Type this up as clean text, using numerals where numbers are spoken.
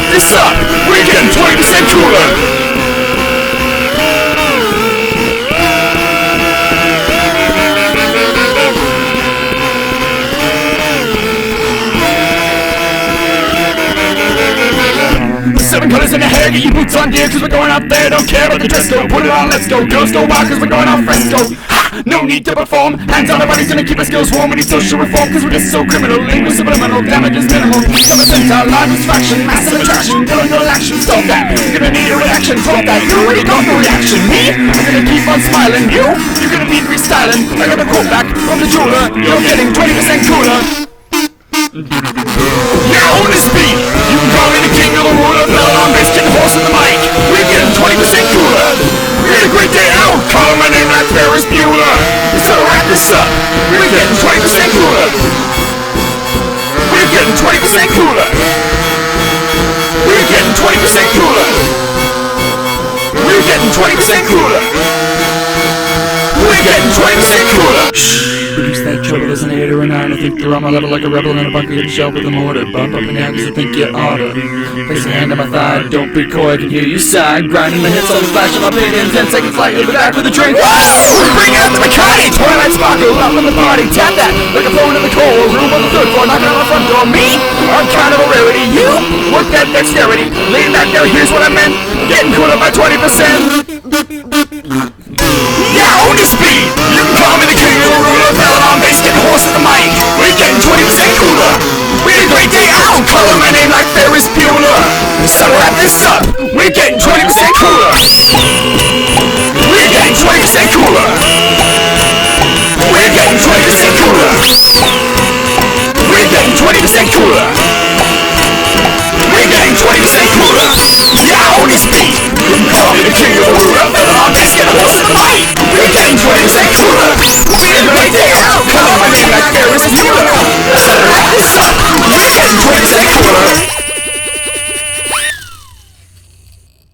wrap this up, we're getting 20% cooler. Seven colors in the hair, get your boots on gear, cause we're going out there, don't care about the dress code. Put it on, let's go, girls go wild, cause we're going on fresco. Ha! No need to perform, hands on the body's gonna keep our skills warm. We need social reform, cause we're just so criminal. Lingual subliminal, damage is minimal. Some our live distraction, massive attraction, illegal action. Stop that, you're gonna need a reaction. Stop that, you already got no reaction. Me? I'm gonna keep on smiling. You're gonna need restyling. I got a quote back from the jeweler. You're getting 20% cooler. Now on this beat, you can call me the king of the ruler, Babylon bass, getting horse in the mic. We're getting 20% cooler. We had a great day out, calling my name like Ferris Bueller. So to wrap this up, we're getting 20% cooler. We're getting 20% cooler. We're getting 20% cooler. We're getting 20% cooler. We're getting 20% cooler. Produce that trouble as an 8 or a 9. I think they're on my level like a rebel in a bunker. Get a shell with a mortar. Bump up and down cause I think you oughta. Place a hand on my thigh. Don't be coy, I can hear you sigh. Grinding the hits on the flash of my pin. In 10 seconds flight, you'll be back with a drink. Bring out the Bacardi. Twilight sparkle up in the party. Tap that like a phone in the cold room on the 3rd floor. Knocking on the front door. Me? I'm kind of a rarity. You? Work that dexterity. Lean back there, here's what I meant. Getting cooler by 20%. Yeah, on this beat, you can call me the king of the ruler, Babylon bass, getting horse in the mic. We're getting 20% cooler. We had a great day out, calling my name like Ferris Bueller. So to wrap this up, we're getting 20% cooler. We're getting 20% cooler. We're getting 20% cooler. We're getting 20% cooler. We're getting 20% cooler. Yeah, on this beat, you can call me the king of the ruler, Babylon bass, getting horse in the mic. We're getting 20%